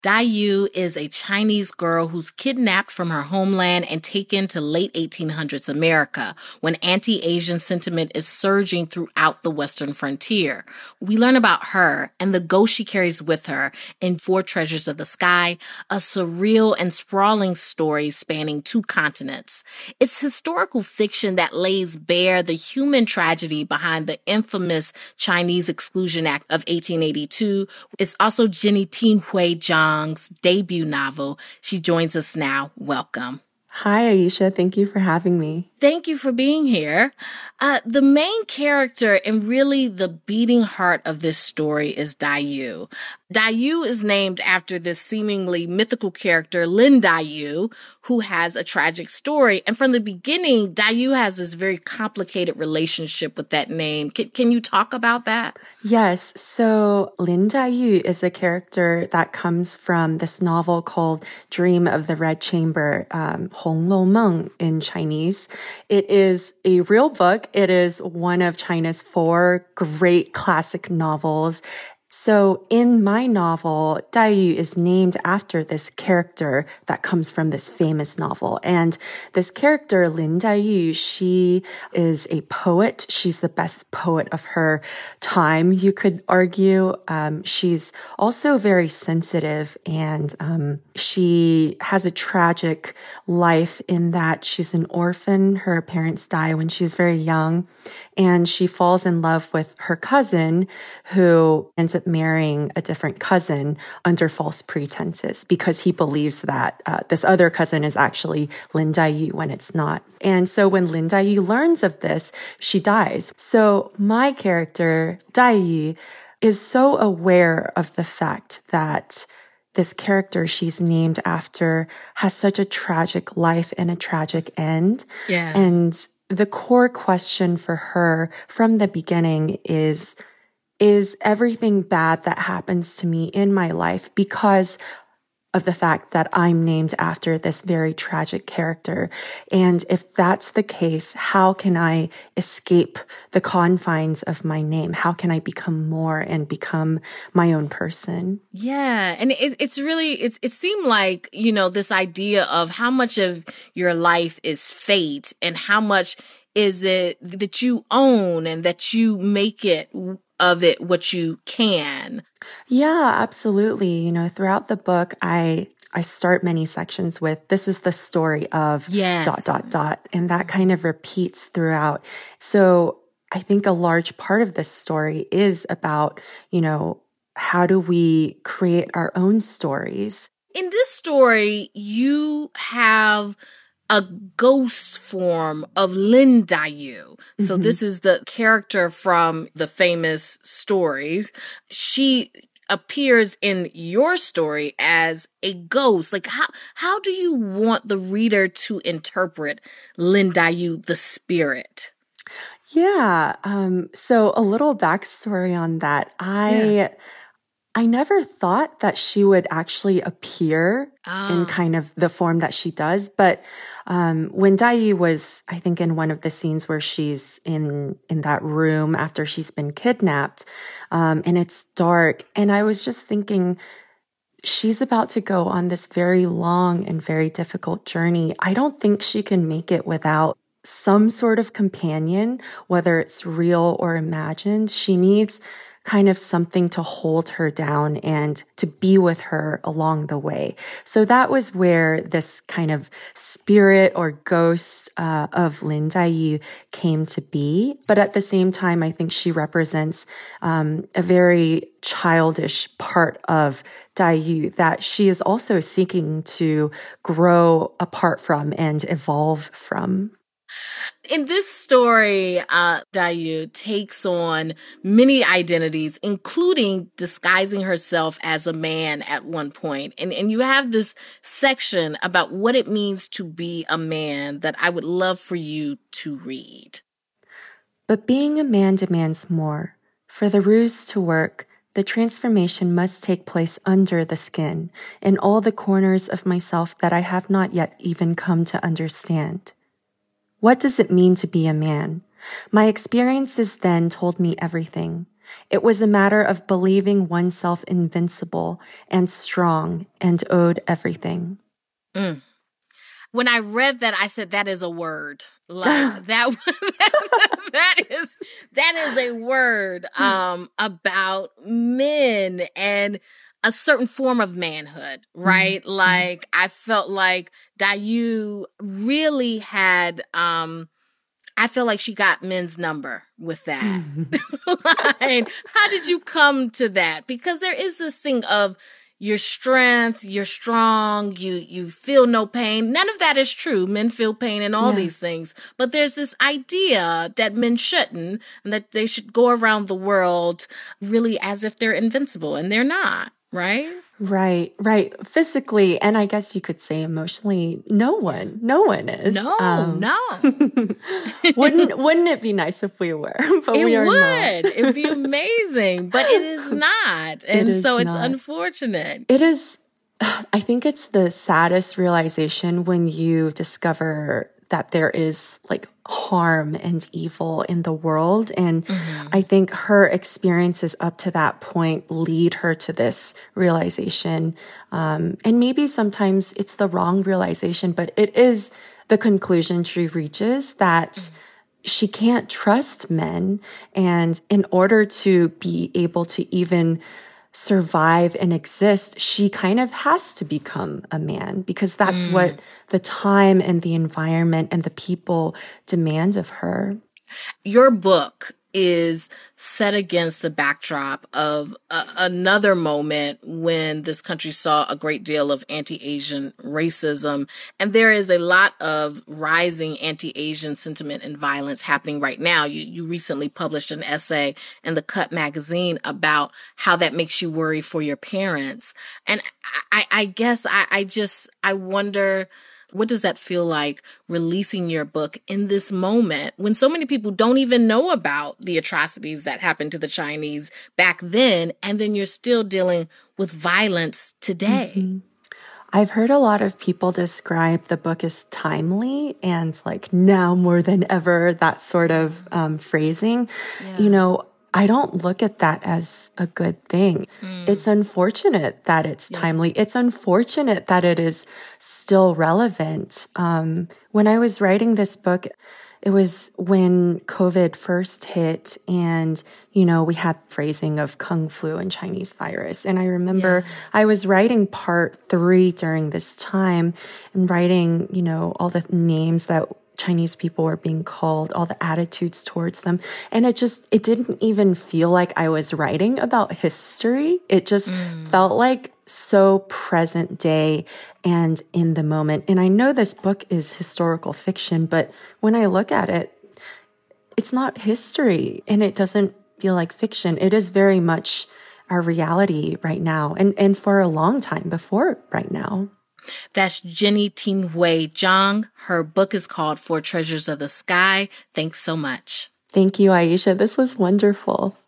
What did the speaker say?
Dai Yu is a Chinese girl who's kidnapped from her homeland and taken to late 1800s America when anti-Asian sentiment is surging throughout the Western frontier. We learn about her and the ghost she carries with her in Four Treasures of the Sky, a surreal and sprawling story spanning 2 continents. It's historical fiction that lays bare the human tragedy behind the infamous Chinese Exclusion Act of 1882. It's also Jenny Tin Hui Zhang's debut novel. She joins us now. Welcome. Hi, Aisha. Thank you for having me. Thank you for being here. The main character and really the beating heart of this story is Dai Yu. Dai Yu is named after this seemingly mythical character, Lin Dai Yu, who has a tragic story. And from the beginning, Dai Yu has this very complicated relationship with that name. Can you talk about that? Yes. So Lin Dai Yu is a character that comes from this novel called Dream of the Red Chamber, Hong Lou Meng in Chinese. It is a real book. It is one of China's 4 great classic novels. So in my novel, Dai Yu is named after this character that comes from this famous novel. And this character, Lin Dai Yu, she is a poet. She's the best poet of her time, you could argue. She's also very sensitive, and she has a tragic life in that she's an orphan. Her parents die when she's very young, and she falls in love with her cousin, who ends up marrying a different cousin under false pretenses because he believes that this other cousin is actually Lin Dai Yu when it's not. And so when Lin Dai Yu learns of this, she dies. So my character, Dai Yu, is so aware of the fact that this character she's named after has such a tragic life and a tragic end. Yeah. And the core question for her from the beginning is everything bad that happens to me in my life because of the fact that I'm named after this very tragic character? And if that's the case, how can I escape the confines of my name? How can I become more and become my own person? Yeah. And it seemed like, this idea of how much of your life is fate and how much is it that you own and that you make it of it what you can. Yeah, absolutely. Throughout the book, I start many sections with, this is the story of ... And that kind of repeats throughout. So I think a large part of this story is about, how do we create our own stories? In this story, you have a ghost form of Lin Dai Yu. So this is the character from the famous stories. She appears in your story as a ghost. Like, how do you want the reader to interpret Lin Dai Yu, the spirit? Yeah. So a little backstory on that. I never thought that she would actually appear in kind of the form that she does. But when Dai Yu was, I think, in one of the scenes where she's in that room after she's been kidnapped, and it's dark, and I was just thinking, she's about to go on this very long and very difficult journey. I don't think she can make it without some sort of companion, whether it's real or imagined. She needs kind of something to hold her down and to be with her along the way. So that was where this kind of spirit or ghost of Lin Dai Yu came to be. But at the same time, I think she represents a very childish part of Dai Yu that she is also seeking to grow apart from and evolve from. In this story, Dai Yu takes on many identities, including disguising herself as a man at one point. And you have this section about what it means to be a man that I would love for you to read. But being a man demands more. For the ruse to work, the transformation must take place under the skin, in all the corners of myself that I have not yet even come to understand. What does it mean to be a man? My experiences then told me everything. It was a matter of believing oneself invincible and strong and owed everything. Mm. When I read that, I said, that is a word. Like that is a word about men and a certain form of manhood, right? Mm-hmm. Like I felt like Dayu really had I feel like she got men's number with that. Like, how did you come to that? Because there is this thing of your strength, you're strong, you feel no pain. None of that is true. Men feel pain and all these things. But there's this idea that men shouldn't, and that they should go around the world really as if they're invincible, and they're not, right? Right. Physically, and I guess you could say emotionally, no one is. No. Wouldn't it be nice if we were? But we are not. It'd be amazing, but it is not. And it's unfortunate. It is, I think it's the saddest realization when you discover that there is like harm and evil in the world. And I think her experiences up to that point lead her to this realization. And maybe sometimes it's the wrong realization, but it is the conclusion she reaches that she can't trust men. And in order to be able to even survive and exist, she kind of has to become a man because that's what the time and the environment and the people demand of her. Your book is set against the backdrop of another moment when this country saw a great deal of anti-Asian racism. And there is a lot of rising anti-Asian sentiment and violence happening right now. You recently published an essay in The Cut magazine about how that makes you worry for your parents. And I guess I wonder, what does that feel like releasing your book in this moment when so many people don't even know about the atrocities that happened to the Chinese back then, and then you're still dealing with violence today? Mm-hmm. I've heard a lot of people describe the book as timely and like now more than ever, that sort of phrasing. Yeah. You know, I don't look at that as a good thing. It's unfortunate that it's timely. It's unfortunate that it is still relevant. When I was writing this book, it was when COVID first hit and, you know, we had phrasing of Kung flu and Chinese virus. And I remember I was writing part 3 during this time and writing, you know, all the names that Chinese people were being called, all the attitudes towards them. And it didn't even feel like I was writing about history. It just felt like so present day and in the moment. And I know this book is historical fiction, but when I look at it, it's not history and it doesn't feel like fiction. It is very much our reality right now and for a long time before right now. That's Jenny Tin-Hui Zhang. Her book is called Four Treasures of the Sky. Thanks so much. Thank you, Aisha. This was wonderful.